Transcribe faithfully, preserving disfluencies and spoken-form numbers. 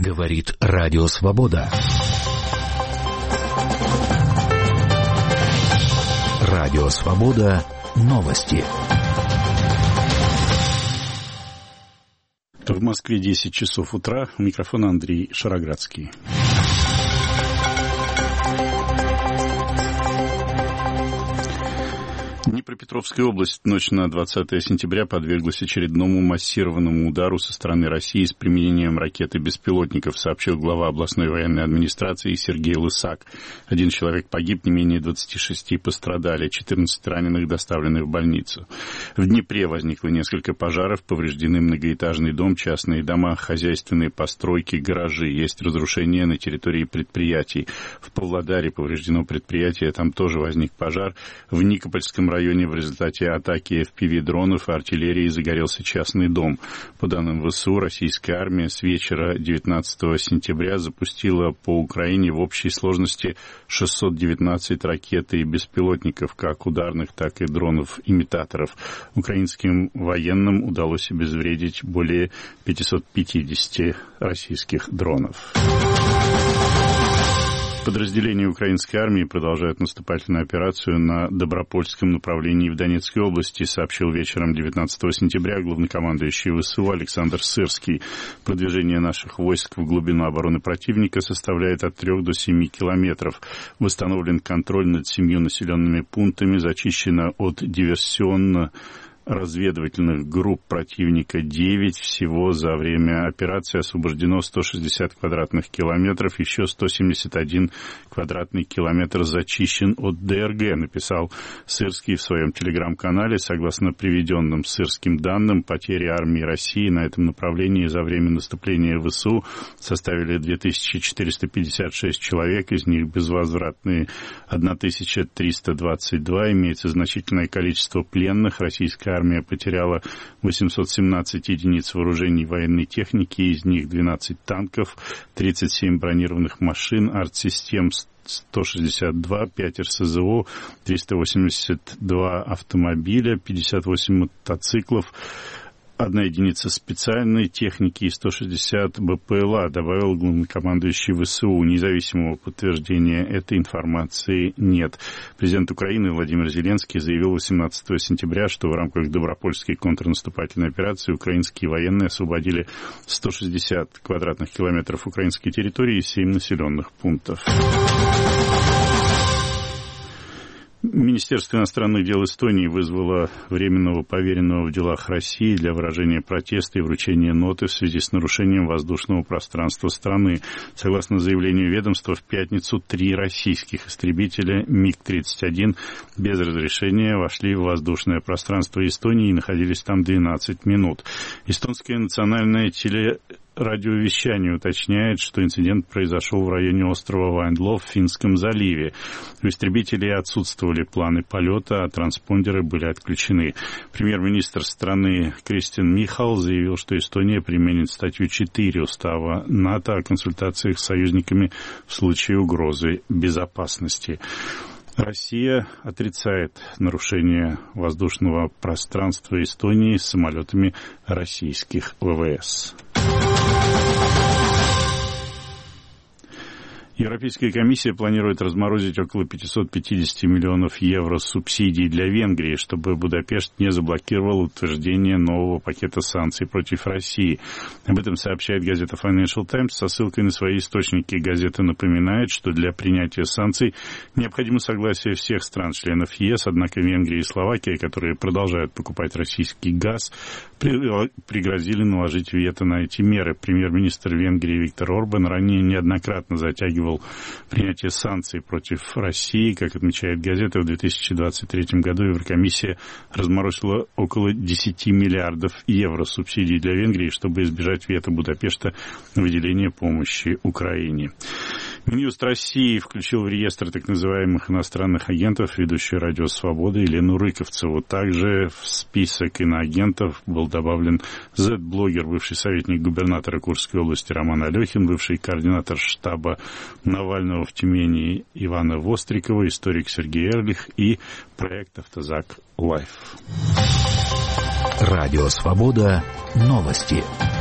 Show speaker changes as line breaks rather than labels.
Говорит Радио Свобода. Радио Свобода. Новости.
В Москве десять часов утра. У микрофона Андрей Шароградский. Днепропетровская область в ночь на двадцатое сентября подверглась очередному массированному удару со стороны России с применением ракет и беспилотников, сообщил глава областной военной администрации Сергей Лысак. Один человек погиб, не менее двадцати шести пострадали, четырнадцать раненых доставлены в больницу. В Днепре возникло несколько пожаров, повреждены многоэтажный дом, частные дома, хозяйственные постройки, гаражи. Есть разрушения на территории предприятий. В Павлодаре повреждено предприятие, там тоже возник пожар. В Никопольском районе в результате атаки эф пи ви-дронов и артиллерии загорелся частный дом. По данным ВСУ, российская армия с вечера девятнадцатого сентября запустила по Украине в общей сложности шестьсот девятнадцать ракет и беспилотников, как ударных, так и дронов-имитаторов. Украинским военным удалось обезвредить более пятьсот пятьдесят российских дронов. Подразделения украинской армии продолжают наступательную операцию на Добропольском направлении в Донецкой области, сообщил вечером девятнадцатого сентября главнокомандующий ВСУ Александр Сырский. Продвижение наших войск в глубину обороны противника составляет от трех до семи километров. Восстановлен контроль над семью населенными пунктами, зачищено от диверсионно разведывательных групп противника девять. Всего за время операции освобождено сто шестьдесят квадратных километров, еще сто семьдесят один квадратный километр зачищен от ДРГ, написал Сырский в своем телеграм-канале. Согласно приведенным Сырским данным, потери армии России на этом направлении за время наступления ВСУ составили две тысячи четыреста пятьдесят шесть человек, из них безвозвратные тысяча триста двадцать два. Имеется значительное количество пленных. Российская армия потеряла восемьсот семнадцать единиц вооружений военной техники, из них двенадцать танков, тридцать семь бронированных машин, артсистем сто шестьдесят два, пять эр эс зэ о, триста восемьдесят два автомобиля, пятьдесят восемь мотоциклов, одна единица специальной техники и сто шестьдесят бэ пэ эл а, добавил главнокомандующий ВСУ. Независимого подтверждения этой информации нет. Президент Украины Владимир Зеленский заявил восемнадцатого сентября, что в рамках Добропольской контрнаступательной операции украинские военные освободили сто шестьдесят квадратных километров украинской территории и семь населенных пунктов. Министерство иностранных дел Эстонии вызвало временного поверенного в делах России для выражения протеста и вручения ноты в связи с нарушением воздушного пространства страны. Согласно заявлению ведомства, в пятницу три российских истребителя миг тридцать один без разрешения вошли в воздушное пространство Эстонии и находились там двенадцать минут. Эстонское национальное теле... радиовещание уточняет, что инцидент произошел в районе острова Вайнло в Финском заливе. У истребителей отсутствовали планы полета, а транспондеры были отключены. Премьер-министр страны Кристиан Михал заявил, что Эстония применит статью четыре устава НАТО о консультациях с союзниками в случае угрозы безопасности. Россия отрицает нарушение воздушного пространства Эстонии с самолетами российских вэ вэ эс. Европейская комиссия планирует разморозить около пятьсот пятьдесят миллионов евро субсидий для Венгрии, чтобы Будапешт не заблокировал утверждение нового пакета санкций против России. Об этом сообщает газета Financial Times со ссылкой на свои источники. Газета напоминает, что для принятия санкций необходимо согласие всех стран-членов ЕС, однако Венгрия и Словакия, которые продолжают покупать российский газ, пригрозили наложить вето на эти меры. Премьер-министр Венгрии Виктор Орбан ранее неоднократно затягивал принятие санкций против России. Как отмечает газета, в две тысячи двадцать третьем году Еврокомиссия разморозила около десять миллиардов евро субсидий для Венгрии, чтобы избежать вето Будапешта на выделение помощи Украине. Минюст России включил в реестр так называемых иностранных агентов ведущую Радио Свобода Елену Рыковцеву. Также в список иноагентов был добавлен зет-блогер, бывший советник губернатора Курской области Роман Алехин, бывший координатор штаба Навального в Тюмени Ивана Вострикова, историк Сергей Эрлих и проект «Автозак Лайф».
Радио Свобода. Новости.